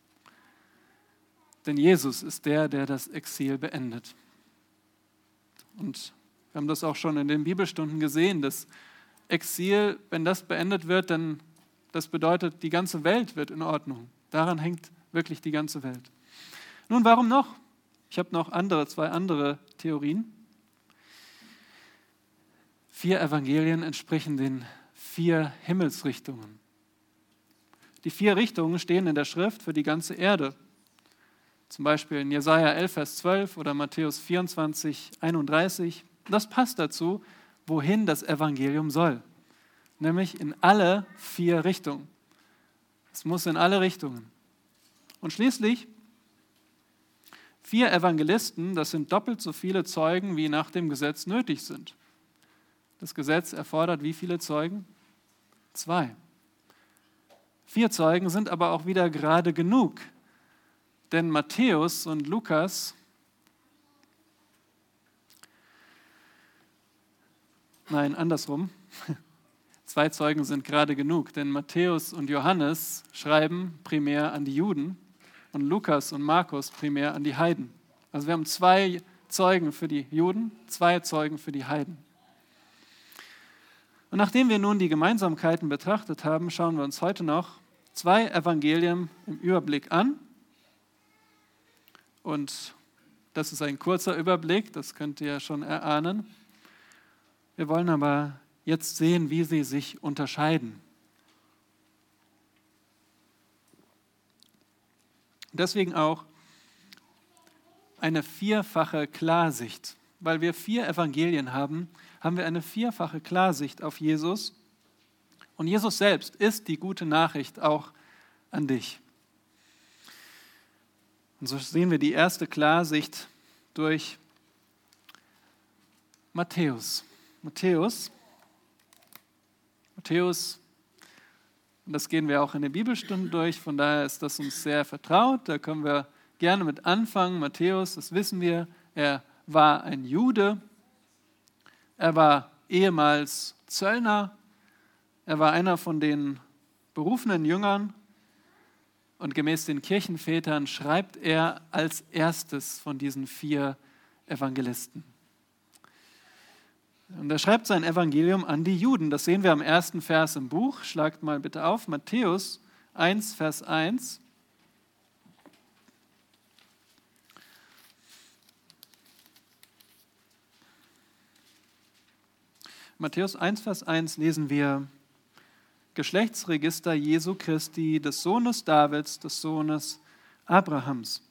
Denn Jesus ist der, der das Exil beendet. Und wir haben das auch schon in den Bibelstunden gesehen. Das Exil, wenn das beendet wird, dann das bedeutet, die ganze Welt wird in Ordnung. Daran hängt wirklich die ganze Welt. Nun, warum noch? Ich habe noch andere, zwei andere Theorien. Vier Evangelien entsprechen den vier Himmelsrichtungen. Die vier Richtungen stehen in der Schrift für die ganze Erde. Zum Beispiel in Jesaja elf, Vers zwölf oder Matthäus vierundzwanzig, einunddreißig. Das passt dazu, wohin das Evangelium soll. Nämlich in alle vier Richtungen. Es muss in alle Richtungen. Und schließlich vier Evangelisten, das sind doppelt so viele Zeugen, wie nach dem Gesetz nötig sind. Das Gesetz erfordert wie viele Zeugen? Zwei. Vier Zeugen sind aber auch wieder gerade genug. Denn Matthäus und Lukas, nein, andersrum, zwei Zeugen sind gerade genug. Denn Matthäus und Johannes schreiben primär an die Juden und Lukas und Markus primär an die Heiden. Also wir haben zwei Zeugen für die Juden, zwei Zeugen für die Heiden. Und nachdem wir nun die Gemeinsamkeiten betrachtet haben, schauen wir uns heute noch zwei Evangelien im Überblick an. Und das ist ein kurzer Überblick, das könnt ihr ja schon erahnen. Wir wollen aber jetzt sehen, wie sie sich unterscheiden. Deswegen auch eine vierfache Klarsicht. Weil wir vier Evangelien haben, haben wir eine vierfache Klarsicht auf Jesus. Und Jesus selbst ist die gute Nachricht auch an dich. Und so sehen wir die erste Klarsicht durch Matthäus. Matthäus, Matthäus, und das gehen wir auch in den Bibelstunden durch, von daher ist das uns sehr vertraut, da können wir gerne mit anfangen. Matthäus, das wissen wir, er war ein Jude, er war ehemals Zöllner, er war einer von den berufenen Jüngern und gemäß den Kirchenvätern schreibt er als erstes von diesen vier Evangelisten. Und er schreibt sein Evangelium an die Juden. Das sehen wir am ersten Vers im Buch. Schlagt mal bitte auf, Matthäus eins, Vers eins. Matthäus eins, Vers eins lesen wir: Geschlechtsregister Jesu Christi, des Sohnes Davids, des Sohnes Abrahams.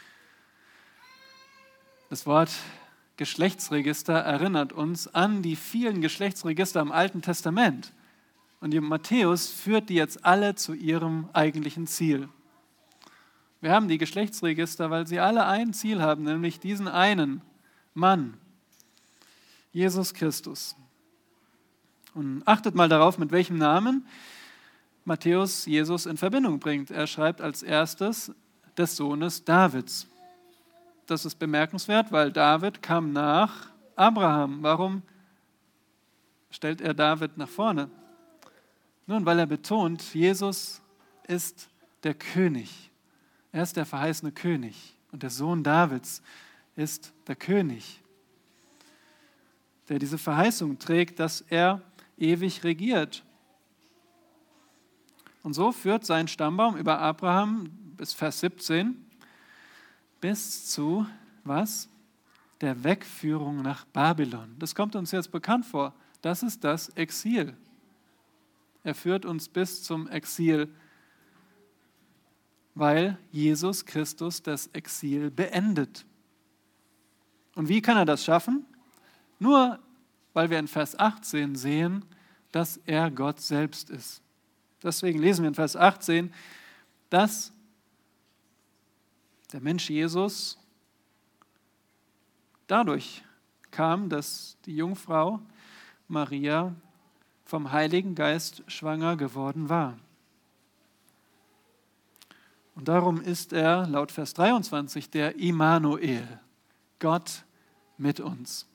Das Wort Geschlechtsregister erinnert uns an die vielen Geschlechtsregister im Alten Testament. Und Matthäus führt die jetzt alle zu ihrem eigentlichen Ziel. Wir haben die Geschlechtsregister, weil sie alle ein Ziel haben, nämlich diesen einen Mann, Jesus Christus. Und achtet mal darauf, mit welchem Namen Matthäus Jesus in Verbindung bringt. Er schreibt als erstes des Sohnes Davids. Das ist bemerkenswert, weil David kam nach Abraham. Warum stellt er David nach vorne? Nun, weil er betont, Jesus ist der König. Er ist der verheißene König. Und der Sohn Davids ist der König, der diese Verheißung trägt, dass er ewig regiert. Und so führt sein Stammbaum über Abraham bis Vers siebzehn bis zu, was? Der Wegführung nach Babylon. Das kommt uns jetzt bekannt vor. Das ist das Exil. Er führt uns bis zum Exil, weil Jesus Christus das Exil beendet. Und wie kann er das schaffen? Nur weil wir in Vers achtzehn sehen, dass er Gott selbst ist. Deswegen lesen wir in Vers achtzehn, dass der Mensch Jesus dadurch kam, dass die Jungfrau Maria vom Heiligen Geist schwanger geworden war. Und darum ist er, laut Vers dreiundzwanzig, der Immanuel, Gott mit uns.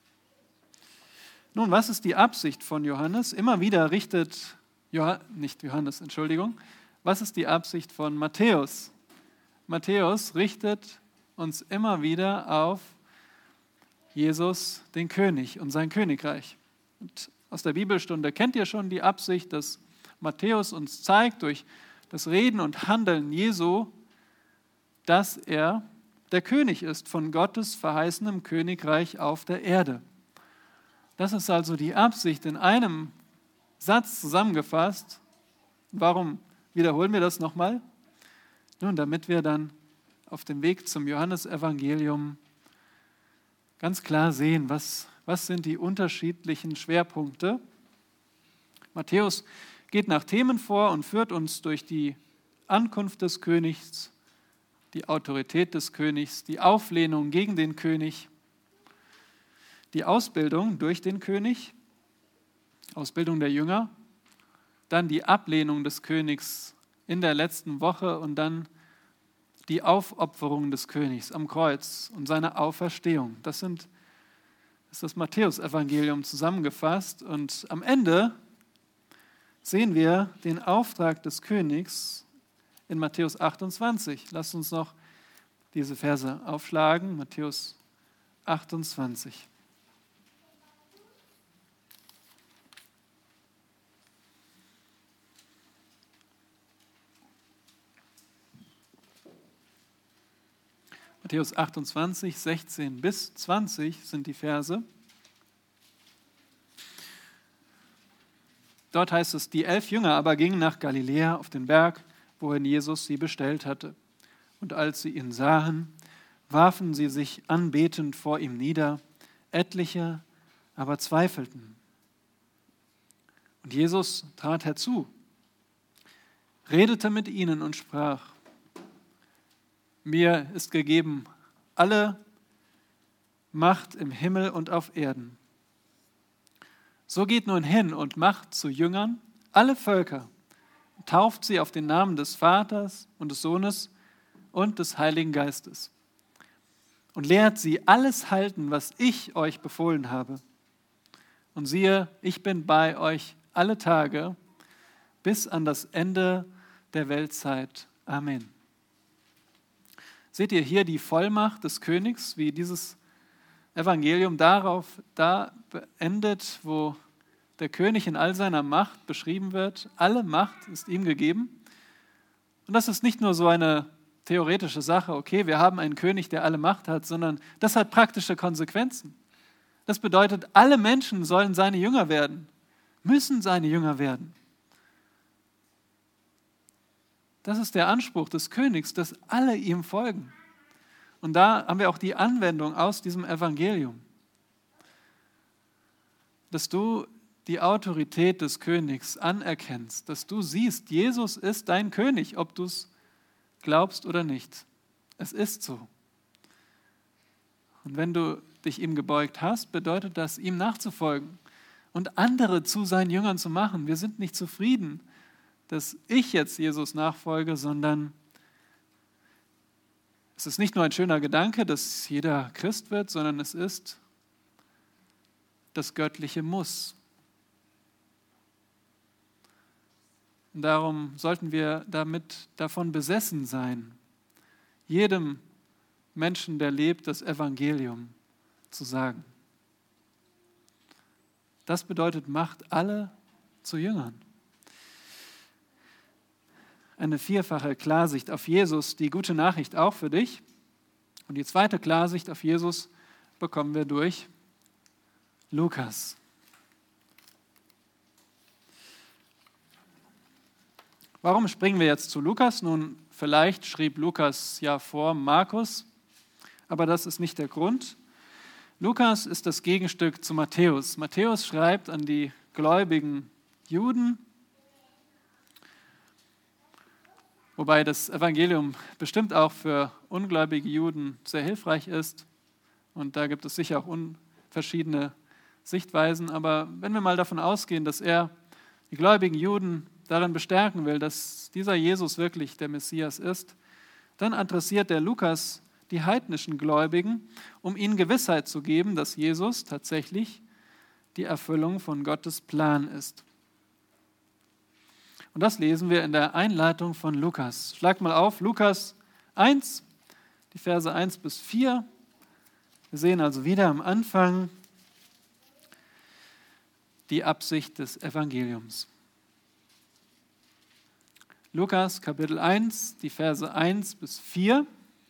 Nun, was ist die Absicht von Johannes? Immer wieder richtet, Johann, nicht Johannes, Entschuldigung, was ist die Absicht von Matthäus? Matthäus richtet uns immer wieder auf Jesus, den König und sein Königreich. Und aus der Bibelstunde kennt ihr schon die Absicht, dass Matthäus uns zeigt durch das Reden und Handeln Jesu, dass er der König ist von Gottes verheißenem Königreich auf der Erde. Das ist also die Absicht in einem Satz zusammengefasst. Warum wiederholen wir das nochmal? Nun, damit wir dann auf dem Weg zum Johannesevangelium ganz klar sehen, was, was sind die unterschiedlichen Schwerpunkte. Matthäus geht nach Themen vor und führt uns durch die Ankunft des Königs, die Autorität des Königs, die Auflehnung gegen den König, die Ausbildung durch den König, Ausbildung der Jünger, dann die Ablehnung des Königs in der letzten Woche und dann die Aufopferung des Königs am Kreuz und seine Auferstehung. Das sind, das ist das Matthäus-Evangelium zusammengefasst. Und am Ende sehen wir den Auftrag des Königs in Matthäus achtundzwanzig. Lasst uns noch diese Verse aufschlagen. Matthäus achtundzwanzig. Matthäus achtundzwanzig, sechzehn bis zwanzig sind die Verse. Dort heißt es, die elf Jünger aber gingen nach Galiläa auf den Berg, wohin Jesus sie bestellt hatte. Und als sie ihn sahen, warfen sie sich anbetend vor ihm nieder, etliche aber zweifelten. Und Jesus trat herzu, redete mit ihnen und sprach: Mir ist gegeben alle Macht im Himmel und auf Erden. So geht nun hin und macht zu Jüngern alle Völker, tauft sie auf den Namen des Vaters und des Sohnes und des Heiligen Geistes und lehrt sie alles halten, was ich euch befohlen habe. Und siehe, ich bin bei euch alle Tage bis an das Ende der Weltzeit. Amen. Seht ihr hier die Vollmacht des Königs, wie dieses Evangelium darauf da beendet, wo der König in all seiner Macht beschrieben wird. Alle Macht ist ihm gegeben. Und das ist nicht nur so eine theoretische Sache, okay, wir haben einen König, der alle Macht hat, sondern das hat praktische Konsequenzen. Das bedeutet, alle Menschen sollen seine Jünger werden, müssen seine Jünger werden. Das ist der Anspruch des Königs, dass alle ihm folgen. Und da haben wir auch die Anwendung aus diesem Evangelium. Dass du die Autorität des Königs anerkennst, dass du siehst, Jesus ist dein König, ob du es glaubst oder nicht. Es ist so. Und wenn du dich ihm gebeugt hast, bedeutet das, ihm nachzufolgen und andere zu seinen Jüngern zu machen. Wir sind nicht zufrieden, dass ich jetzt Jesus nachfolge, sondern es ist nicht nur ein schöner Gedanke, dass jeder Christ wird, sondern es ist das göttliche Muss. Und darum sollten wir damit davon besessen sein, jedem Menschen, der lebt, das Evangelium zu sagen. Das bedeutet, macht alle zu Jüngern. Eine vierfache Klarsicht auf Jesus, die gute Nachricht auch für dich. Und die zweite Klarsicht auf Jesus bekommen wir durch Lukas. Warum springen wir jetzt zu Lukas? Nun, vielleicht schrieb Lukas ja vor Markus, aber das ist nicht der Grund. Lukas ist das Gegenstück zu Matthäus. Matthäus schreibt an die gläubigen Juden, wobei das Evangelium bestimmt auch für ungläubige Juden sehr hilfreich ist. Und da gibt es sicher auch verschiedene Sichtweisen. Aber wenn wir mal davon ausgehen, dass er die gläubigen Juden darin bestärken will, dass dieser Jesus wirklich der Messias ist, dann adressiert der Lukas die heidnischen Gläubigen, um ihnen Gewissheit zu geben, dass Jesus tatsächlich die Erfüllung von Gottes Plan ist. Und das lesen wir in der Einleitung von Lukas. Schlag mal auf, Lukas eins, die Verse eins bis vier. Wir sehen also wieder am Anfang die Absicht des Evangeliums. Lukas Kapitel eins, die Verse eins bis vier.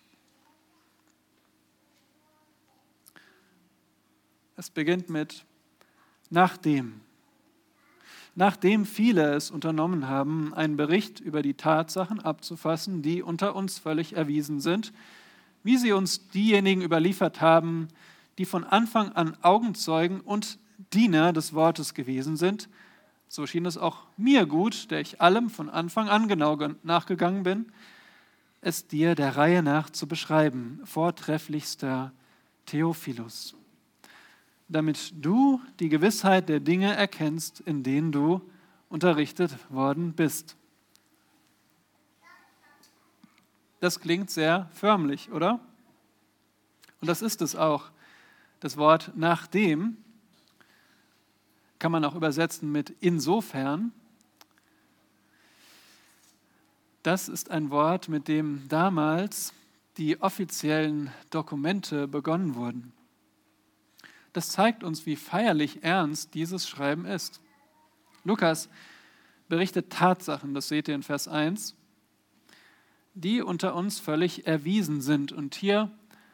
Es beginnt mit nachdem. Nachdem viele es unternommen haben, einen Bericht über die Tatsachen abzufassen, die unter uns völlig erwiesen sind, wie sie uns diejenigen überliefert haben, die von Anfang an Augenzeugen und Diener des Wortes gewesen sind, so schien es auch mir gut, der ich allem von Anfang an genau nachgegangen bin, es dir der Reihe nach zu beschreiben, vortrefflichster Theophilus, damit du die Gewissheit der Dinge erkennst, in denen du unterrichtet worden bist. Das klingt sehr förmlich, oder? Und das ist es auch. Das Wort nachdem kann man auch übersetzen mit insofern. Das ist ein Wort, mit dem damals die offiziellen Dokumente begonnen wurden. Das zeigt uns, wie feierlich ernst dieses Schreiben ist. Lukas berichtet Tatsachen, das seht ihr in Vers eins, die unter uns völlig erwiesen sind. Und hier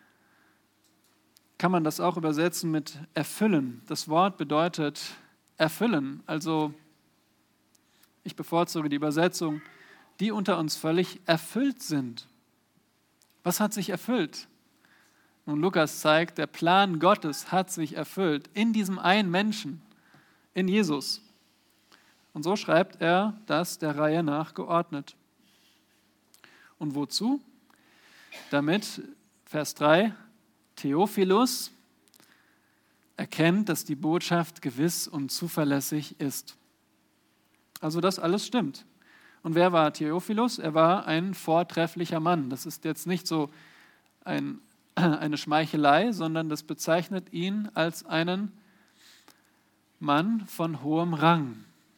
kann man das auch übersetzen mit erfüllen. Das Wort bedeutet erfüllen. Also ich bevorzuge die Übersetzung, die unter uns völlig erfüllt sind. Was hat sich erfüllt? Nun, Lukas zeigt, der Plan Gottes hat sich erfüllt in diesem einen Menschen, in Jesus. Und so schreibt er das der Reihe nach geordnet. Und wozu? Damit, Vers drei, Theophilus erkennt, dass die Botschaft gewiss und zuverlässig ist. Also das alles stimmt. Und wer war Theophilus? Er war ein vortrefflicher Mann. Das ist jetzt nicht so ein, eine Schmeichelei, sondern das bezeichnet ihn als einen Mann von hohem Rang.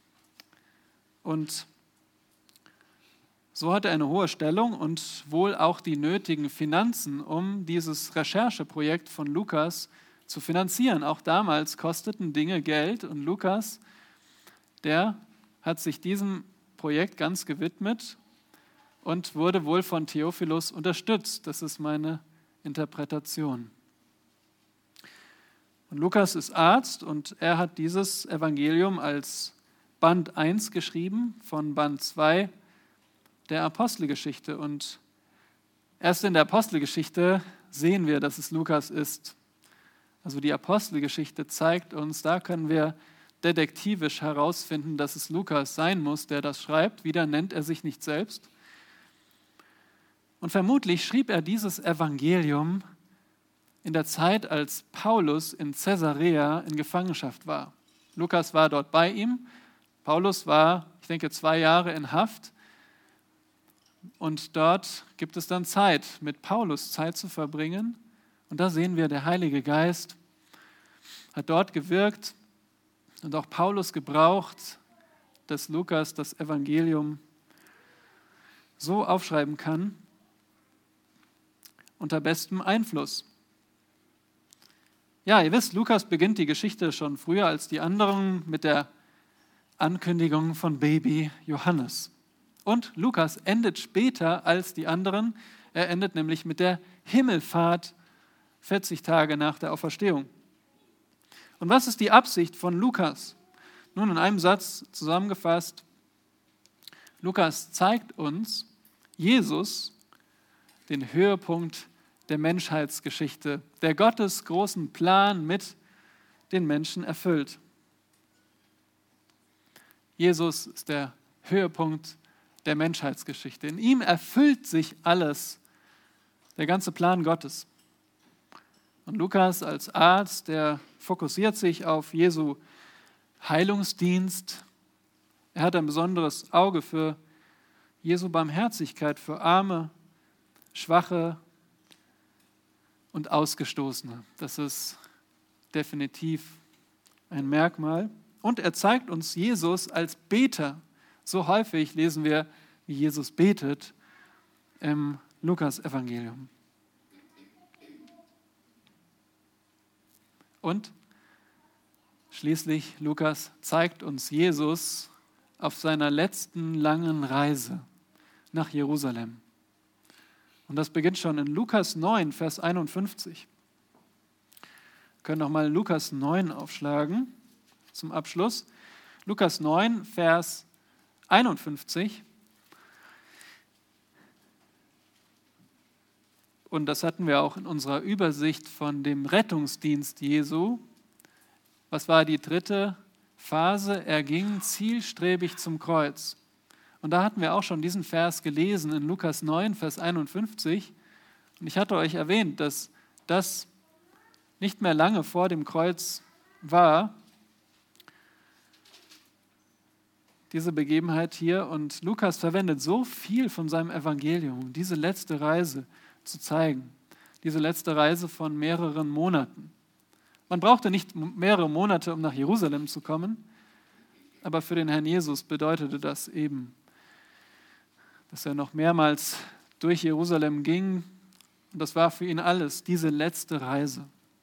Und so hat er eine hohe Stellung und wohl auch die nötigen Finanzen, um dieses Rechercheprojekt von Lukas zu finanzieren. Auch damals kosteten Dinge Geld und Lukas, der hat sich diesem Projekt ganz gewidmet und wurde wohl von Theophilus unterstützt. Das ist meine Interpretation. Und Lukas ist Arzt und er hat dieses Evangelium als Band eins geschrieben von Band zwei der Apostelgeschichte. Und erst in der Apostelgeschichte sehen wir, dass es Lukas ist. Also die Apostelgeschichte zeigt uns, da können wir detektivisch herausfinden, dass es Lukas sein muss, der das schreibt. Wieder nennt er sich nicht selbst. Und vermutlich schrieb er dieses Evangelium in der Zeit, als Paulus in Caesarea in Gefangenschaft war. Lukas war dort bei ihm. Paulus war, ich denke, zwei Jahre in Haft. Und dort gibt es dann Zeit, mit Paulus Zeit zu verbringen. Und da sehen wir, der Heilige Geist hat dort gewirkt und auch Paulus gebraucht, dass Lukas das Evangelium so aufschreiben kann, unter bestem Einfluss. Ja, ihr wisst, Lukas beginnt die Geschichte schon früher als die anderen mit der Ankündigung von Baby Johannes. Und Lukas endet später als die anderen. Er endet nämlich mit der Himmelfahrt vierzig Tage nach der Auferstehung. Und was ist die Absicht von Lukas? Nun, in einem Satz zusammengefasst, Lukas zeigt uns Jesus, den Höhepunkt der Menschheitsgeschichte, der Gottes großen Plan mit den Menschen erfüllt. Jesus ist der Höhepunkt der Menschheitsgeschichte. In ihm erfüllt sich alles, der ganze Plan Gottes. Und Lukas als Arzt, der fokussiert sich auf Jesu Heilungsdienst. Er hat ein besonderes Auge für Jesu Barmherzigkeit für Arme, Schwache und Ausgestoßene. Das ist definitiv ein Merkmal. Und er zeigt uns Jesus als Beter. So häufig lesen wir, wie Jesus betet im Lukas-Evangelium. Und schließlich, Lukas zeigt uns Jesus auf seiner letzten langen Reise nach Jerusalem. Und das beginnt schon in Lukas neun, Vers einundfünfzig. Wir können nochmal Lukas neun aufschlagen zum Abschluss. Lukas neun, Vers einundfünfzig. Und das hatten wir auch in unserer Übersicht von dem Rettungsdienst Jesu. Was war die dritte Phase? Er ging zielstrebig zum Kreuz. Und da hatten wir auch schon diesen Vers gelesen in Lukas neun, Vers einundfünfzig. Und ich hatte euch erwähnt, dass das nicht mehr lange vor dem Kreuz war, diese Begebenheit hier. Und Lukas verwendet so viel von seinem Evangelium, um diese letzte Reise zu zeigen. Diese letzte Reise von mehreren Monaten. Man brauchte nicht mehrere Monate, um nach Jerusalem zu kommen, aber für den Herrn Jesus bedeutete das eben, dass er noch mehrmals durch Jerusalem ging. Und das war für ihn alles, diese letzte Reise.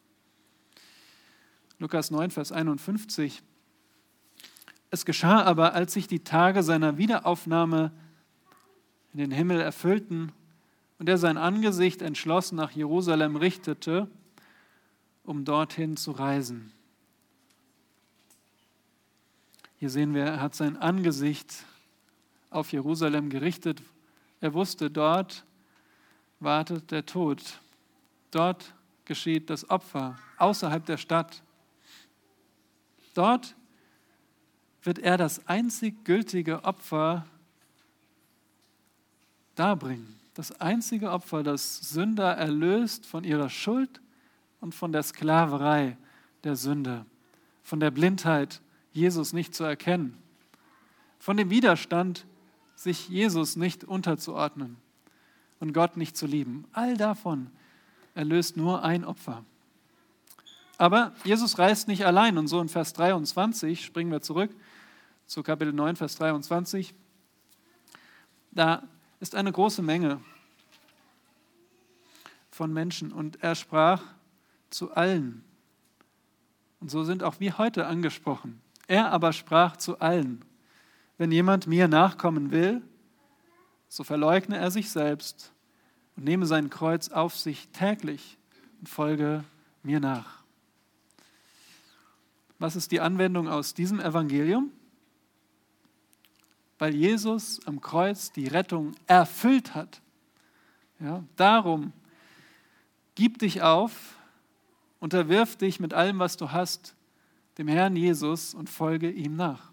Lukas neun, Vers einundfünfzig. Es geschah aber, als sich die Tage seiner Wiederaufnahme in den Himmel erfüllten und er sein Angesicht entschlossen nach Jerusalem richtete, um dorthin zu reisen. Hier sehen wir, er hat sein Angesicht auf Jerusalem gerichtet. Er wusste, dort wartet der Tod. Dort geschieht das Opfer, außerhalb der Stadt. Dort wird er das einzig gültige Opfer darbringen. Das einzige Opfer, das Sünder erlöst von ihrer Schuld und von der Sklaverei der Sünde, von der Blindheit, Jesus nicht zu erkennen, von dem Widerstand, sich Jesus nicht unterzuordnen und Gott nicht zu lieben. All davon erlöst nur ein Opfer. Aber Jesus reist nicht allein und so in Vers dreiundzwanzig, springen wir zurück zu Kapitel neun, Vers dreiundzwanzig, da ist eine große Menge von Menschen und er sprach zu allen. Und so sind auch wir heute angesprochen. Er aber sprach zu allen: Wenn jemand mir nachkommen will, so verleugne er sich selbst und nehme sein Kreuz auf sich täglich und folge mir nach. Was ist die Anwendung aus diesem Evangelium? Weil Jesus am Kreuz die Rettung erfüllt hat. Ja, darum, gib dich auf, unterwirf dich mit allem, was du hast, dem Herrn Jesus und folge ihm nach.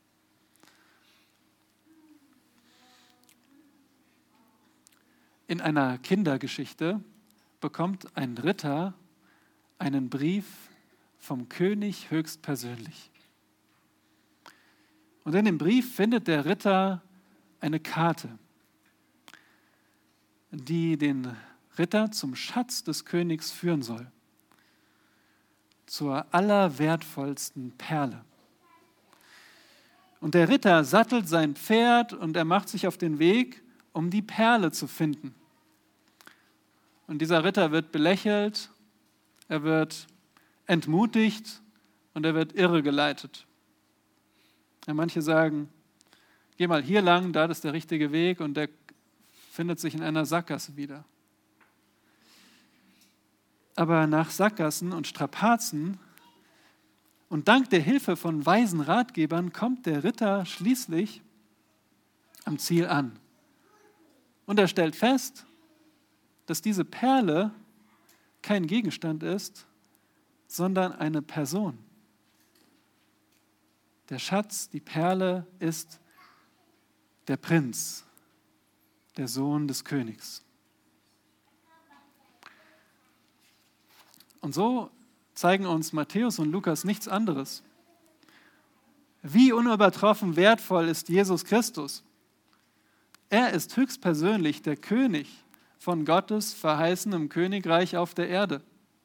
In einer Kindergeschichte bekommt ein Ritter einen Brief vom König höchstpersönlich. Und in dem Brief findet der Ritter eine Karte, die den Ritter zum Schatz des Königs führen soll, zur allerwertvollsten Perle. Und der Ritter sattelt sein Pferd und er macht sich auf den Weg, um die Perle zu finden. Und dieser Ritter wird belächelt, er wird entmutigt und er wird irregeleitet. Ja, manche sagen, geh mal hier lang, da ist der richtige Weg, und der findet sich in einer Sackgasse wieder. Aber nach Sackgassen und Strapazen und dank der Hilfe von weisen Ratgebern kommt der Ritter schließlich am Ziel an. Und er stellt fest, dass diese Perle kein Gegenstand ist, sondern eine Person. Der Schatz, die Perle, ist der Prinz, der Sohn des Königs. Und so zeigen uns Matthäus und Lukas nichts anderes. Wie unübertroffen wertvoll ist Jesus Christus. Er ist höchstpersönlich der König von Gottes verheißenem Königreich auf der Erde.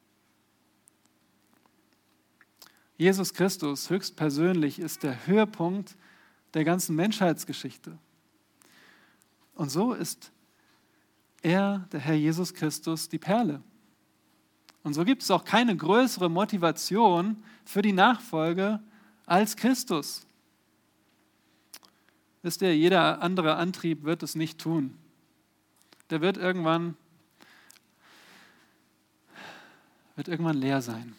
Jesus Christus höchstpersönlich ist der Höhepunkt der ganzen Menschheitsgeschichte. Und so ist er, der Herr Jesus Christus, die Perle. Und so gibt es auch keine größere Motivation für die Nachfolge als Christus. Wisst ihr, jeder andere Antrieb wird es nicht tun. Der wird irgendwann, wird irgendwann leer sein.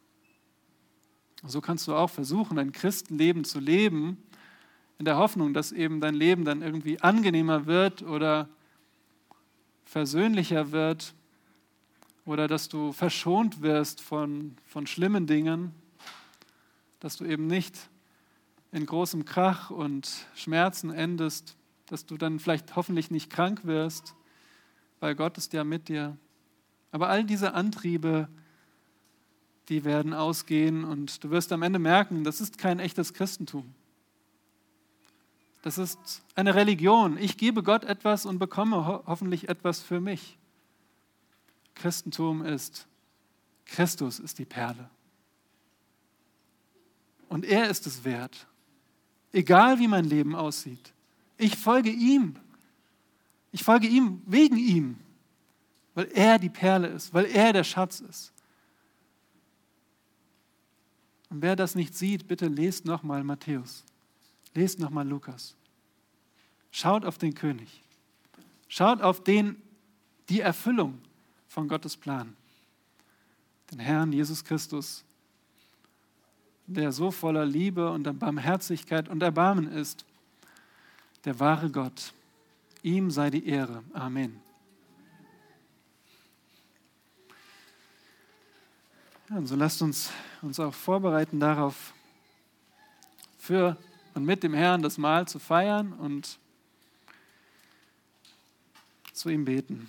So kannst du auch versuchen, ein Christenleben zu leben, in der Hoffnung, dass eben dein Leben dann irgendwie angenehmer wird oder versöhnlicher wird oder dass du verschont wirst von, von schlimmen Dingen, dass du eben nicht in großem Krach und Schmerzen endest, dass du dann vielleicht hoffentlich nicht krank wirst, weil Gott ist ja mit dir. Aber all diese Antriebe, die werden ausgehen und du wirst am Ende merken, das ist kein echtes Christentum. Das ist eine Religion. Ich gebe Gott etwas und bekomme ho- hoffentlich etwas für mich. Christentum ist, Christus ist die Perle. Und er ist es wert. Egal wie mein Leben aussieht. Ich folge ihm. Ich folge ihm wegen ihm. Weil er die Perle ist, weil er der Schatz ist. Und wer das nicht sieht, bitte lest nochmal Matthäus. Lest nochmal Lukas. Schaut auf den König. Schaut auf den, die Erfüllung von Gottes Plan. Den Herrn Jesus Christus, der so voller Liebe und Barmherzigkeit und Erbarmen ist. Der wahre Gott. Ihm sei die Ehre. Amen. Ja, und so lasst uns uns auch vorbereiten darauf, für und mit dem Herrn das Mahl zu feiern und zu ihm beten.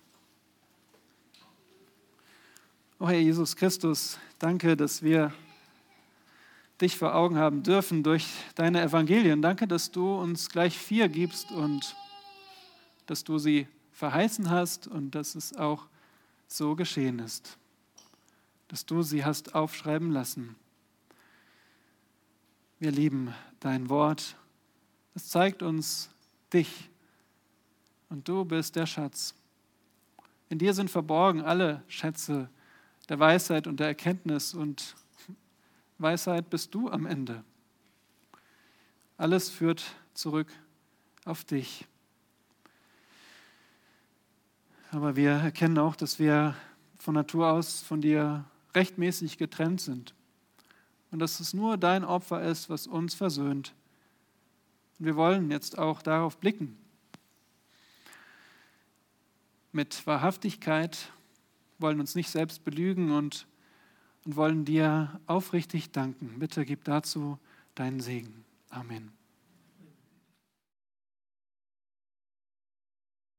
O Herr Jesus Christus, danke, dass wir dich vor Augen haben dürfen durch deine Evangelien. Danke, dass du uns gleich vier gibst und dass du sie verheißen hast und dass es auch so geschehen ist, dass du sie hast aufschreiben lassen. Wir lieben dein Wort. Es zeigt uns dich und du bist der Schatz. In dir sind verborgen alle Schätze der Weisheit und der Erkenntnis und Weisheit bist du am Ende. Alles führt zurück auf dich. Aber wir erkennen auch, dass wir von Natur aus von dir rechtmäßig getrennt sind und dass es nur dein Opfer ist, was uns versöhnt. Und wir wollen jetzt auch darauf blicken. Mit Wahrhaftigkeit, wollen uns nicht selbst belügen und, und wollen dir aufrichtig danken. Bitte gib dazu deinen Segen. Amen.